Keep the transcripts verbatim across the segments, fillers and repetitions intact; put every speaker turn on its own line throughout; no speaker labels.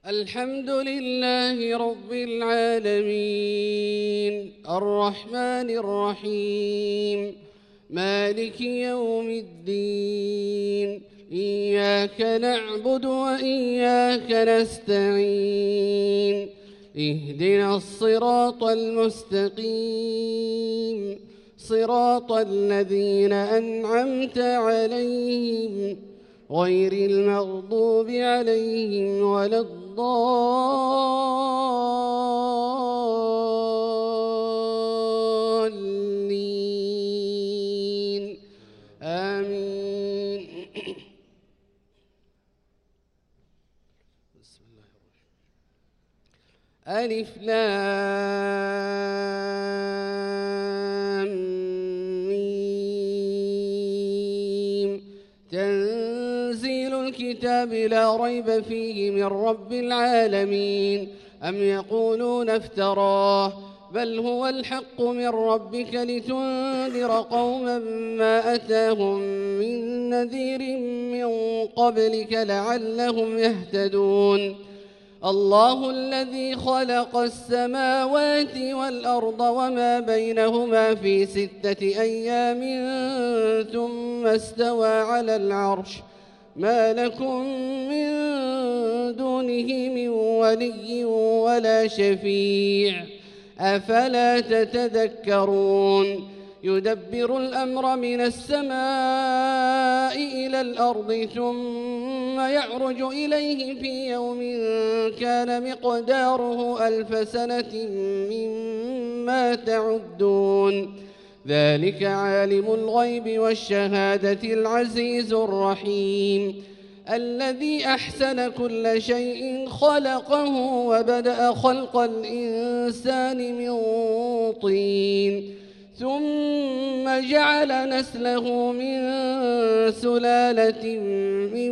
الحمد لله رب العالمين الرحمن الرحيم مالك يوم الدين إياك نعبد وإياك نستعين اهدنا الصراط المستقيم صراط الذين أنعمت عليهم غير المغضوب عليهم ولا الضالين آمين. بسم الله الرحمن الرحيم. ألف لام ميم. تنزيل الكتاب لا ريب فيه من رب العالمين. أم يقولون افتراه بل هو الحق من ربك لتنذر قوما ما أتاهم من نذير من قبلك لعلهم يهتدون. الله الذي خلق السماوات والأرض وما بينهما في ستة أيام ثم استوى على العرش ما لكم من دونه من ولي ولا شفيع أفلا تتذكرون. يدبر الأمر من السماء إلى الأرض ثم يعرج إليه في يوم كان مقداره ألف سنة مما تعدون. ذلك عالم الغيب والشهادة العزيز الرحيم الذي أحسن كل شيء خلقه وبدأ خلق الإنسان من طين ثم جعل نسله من سلالة من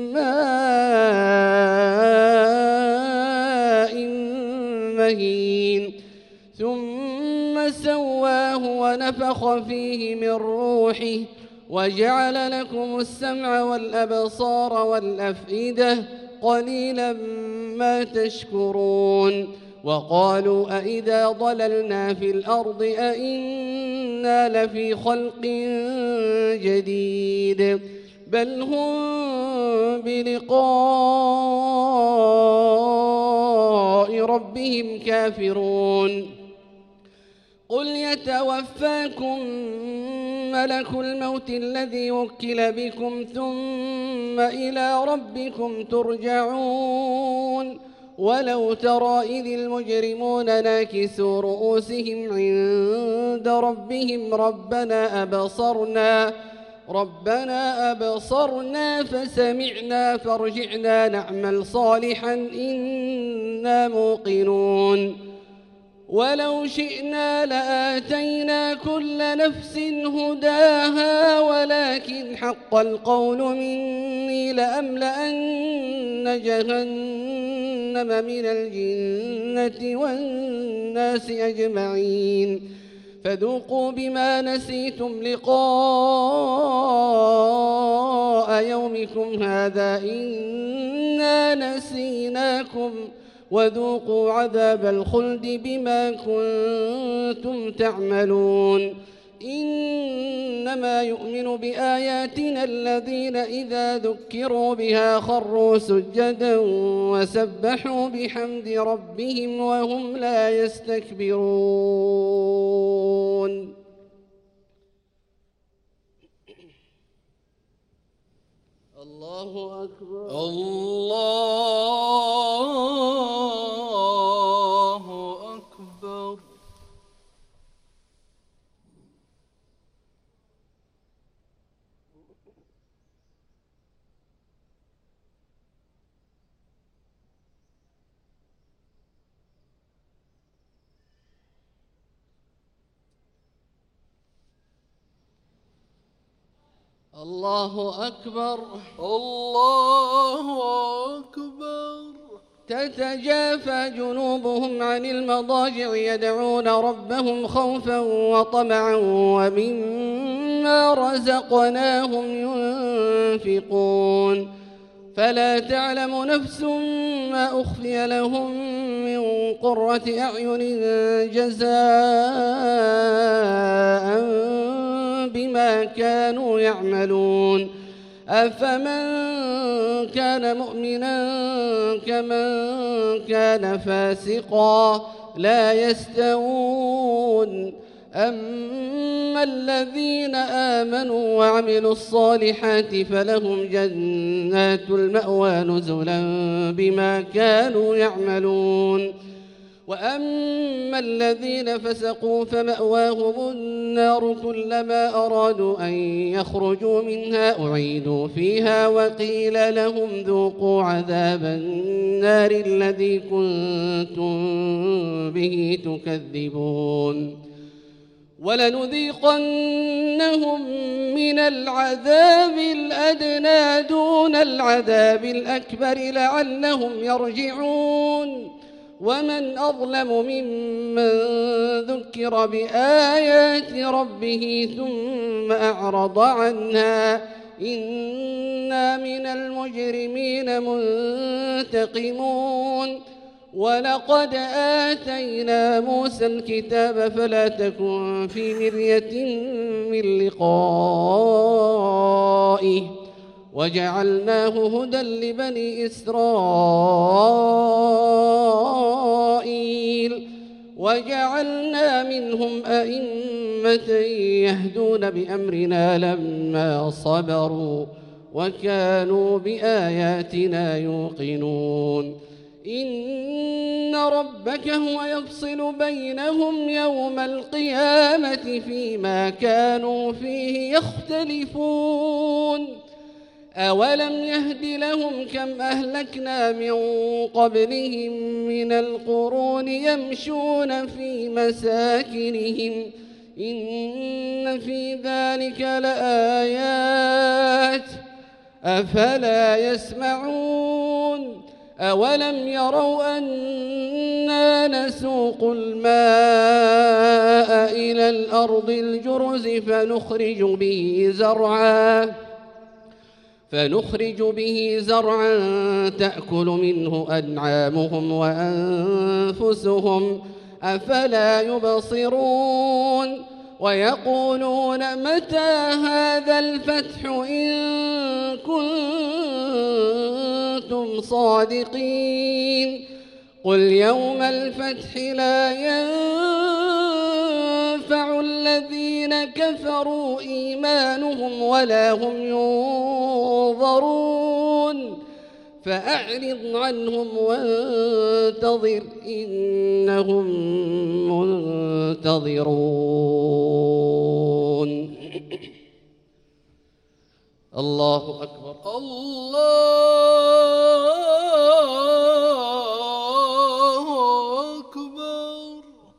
ماء مهين ثم سواه ونفخ فيه من روحه وجعل لكم السمع والأبصار والأفئدة قليلا ما تشكرون. وقالوا أئذا ضللنا في الأرض أئنا لفي خلق جديد بل هم بلقاء ربهم كافرون. قل يتوفاكم ملك الموت الذي وكل بكم ثم إلى ربكم ترجعون. ولو ترى إذ المجرمون ناكسوا رؤوسهم عند ربهم ربنا أبصرنا ربنا أبصرنا فسمعنا فارجعنا نعمل صالحا إنا موقنون. ولو شئنا لآتينا كل نفس هداها ولكن حق القول مني لأملأن جهنم من الجنة والناس أجمعين فذوقوا بما نسيتم لقاء يومكم هذا إنا نسيناكم وذوقوا عذاب الخلد بما كنتم تعملون. إنما يؤمن بآياتنا الذين إذا ذكروا بها خروا سجدا وسبحوا بحمد ربهم وهم لا يستكبرون. الله أكبر.
الله أكبر.
الله أكبر.
الله أكبر.
تتجافى جنوبهم عن المضاجع يدعون ربهم خوفا وطمعا ومما رزقناهم ينفقون فلا تعلم نفس ما أخفي لهم من قرة أعين جزاء بما كانوا يعملون أفمن كان مؤمنا كمن كان فاسقا لا يستوون أما الذين آمنوا وعملوا الصالحات فلهم جنات المأوى نزلا بما كانوا يعملون وأما الذين فسقوا فمأواهم النار كلما أرادوا أن يخرجوا منها أعيدوا فيها وقيل لهم ذوقوا عذاب النار الذي كنتم به تكذبون ولنذيقنهم من العذاب الأدنى دون العذاب الأكبر لعلهم يرجعون ومن أظلم ممن ذكر بآيات ربه ثم أعرض عنها إنا من المجرمين منتقمون ولقد آتينا موسى الكتاب فلا تكن في مرية من لقائه وجعلناه هدى لبني إسرائيل وجعلنا منهم أئمة يهدون بأمرنا لما صبروا وكانوا بآياتنا يوقنون إن ربك هو يفصل بينهم يوم القيامة فيما كانوا فيه يختلفون أولم يهد لهم كم أهلكنا من قبلهم من القرون يمشون في مساكنهم إن في ذلك لآيات أفلا يسمعون أولم يروا أنا نسوق الماء إلى الأرض الجرز فنخرج به زرعا فنخرج به زرعا تأكل منه أنعامهم وأنفسهم أفلا يبصرون ويقولون متى هذا الفتح إن كنتم صادقين قل يوم الفتح لا ينفع الذين كفروا إيمانهم ولا هم ينظرون فأعرض عنهم وانتظر إنهم منتظرون الله أكبر
الله أكبر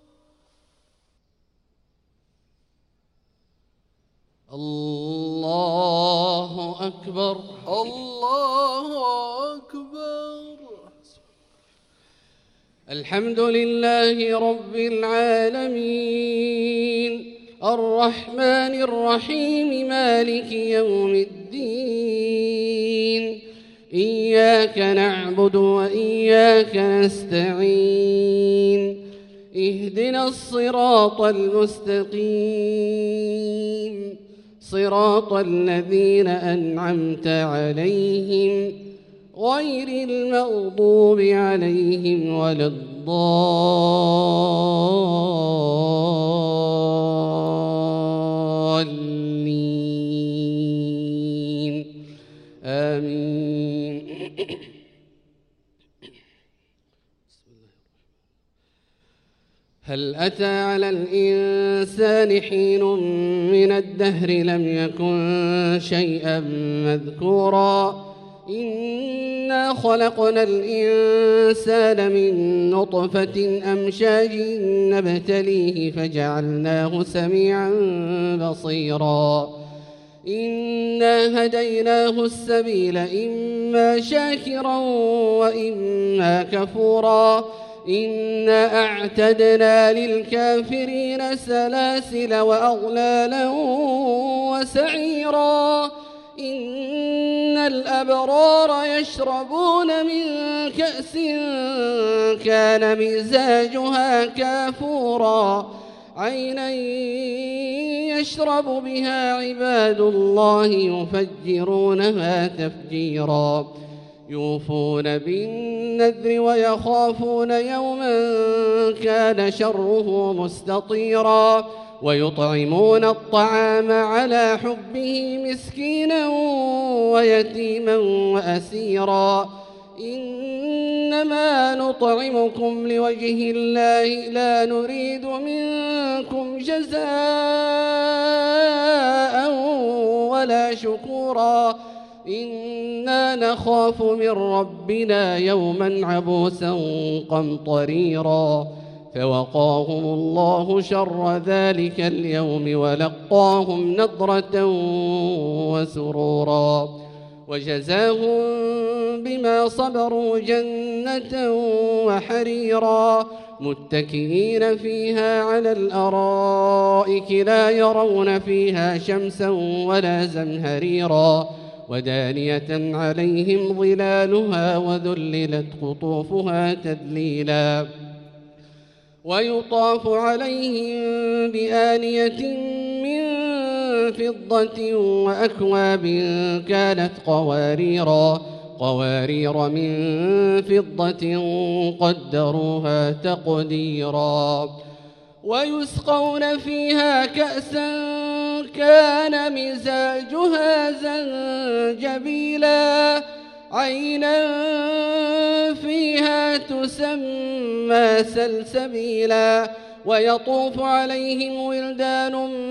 الله أكبر
الله أكبر
الحمد لله رب العالمين الرحمن الرحيم مالك يوم الدين إياك نعبد وإياك نستعين اهدنا الصراط المستقيم صراط الذين أنعمت عليهم غير المغضوب عليهم ولا الضالين آمين هل أتى على الإنسان حين من الدهر لم يكن شيئا مذكورا إنا خلقنا الإنسان من نطفة أمشاج نبتليه فجعلناه سميعا بصيرا إنا هديناه السبيل إما شاكرا وإما كفورا إنا أعتدنا للكافرين سلاسل وأغلالا وسعيرا إن الأبرار يشربون من كأس كان مزاجها كافورا عينا يشرب بها عباد الله يفجرونها تفجيرا يوفون بالنذر ويخافون يوما كان شره مستطيرا ويطعمون الطعام على حبه مسكينا ويتيما وأسيرا إنما نطعمكم لوجه الله لا نريد منكم جزاء ولا شكورا إنا نخاف من ربنا يوما عبوسا قمطريرا فوقاهم الله شر ذلك اليوم ولقاهم نضرة وسرورا وجزاهم بما صبروا جنة وحريرا متكئين فيها على الأرائك لا يرون فيها شمسا ولا زمهريرا ودانية عليهم ظلالها وذللت قطوفها تذليلا ويطاف عليهم بآنية من فضة وأكواب كانت قواريرا قوارير من فضة قدروها تقديرا ويسقون فيها كأسا كان مزاجها زنجبيلا عينا فيها تسمى سلسبيلا ويطوف عليهم ولدان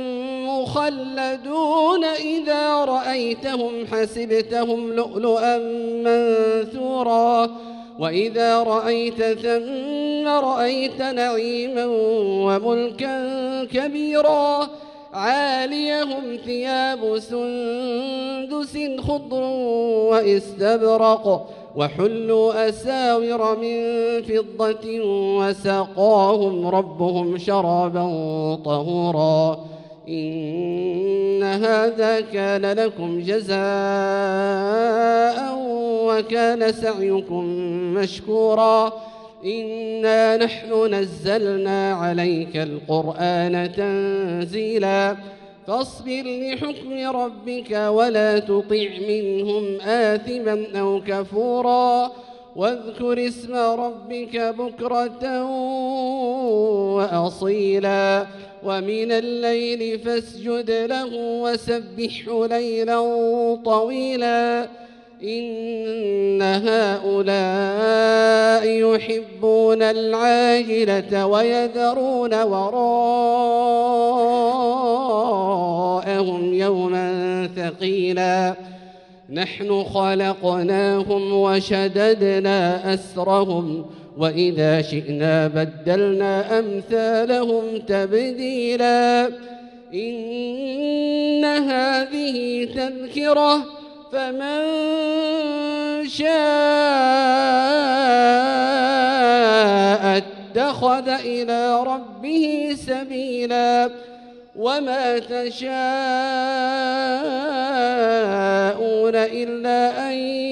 مخلدون إذا رأيتهم حسبتهم لؤلؤا منثورا وإذا رأيت ثم رأيت نعيما وملكا كبيرا عاليهم ثياب سندس خضر واستبرق وحلوا أساور من فضة وسقاهم ربهم شرابا طهورا إن هذا كان لكم جزاء وكان سعيكم مشكورا إنا نحن نزلنا عليك القرآن تنزيلا فاصبر لحكم ربك ولا تطع منهم آثما أو كفورا واذكر اسم ربك بكرة وأصيلا ومن الليل فاسجد له وسبحه ليلا طويلا إن هؤلاء يحبون العاجلة ويذرون وراءهم يوما ثقيلا نحن خلقناهم وشددنا أسرهم وإذا شئنا بدلنا أمثالهم تبديلا إن هذه تذكرة فمن شاء اتخذ إلى ربه سبيلا وما تشاءون إلا أن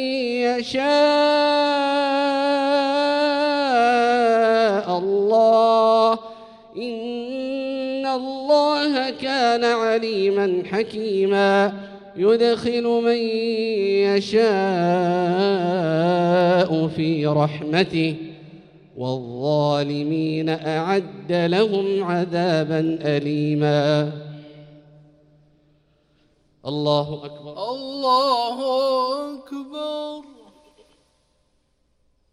يشاء الله إن الله كان عليما حكيما يدخل من يشاء في رحمته والظالمين أعد لهم عذابا أليما. الله أكبر
الله أكبر.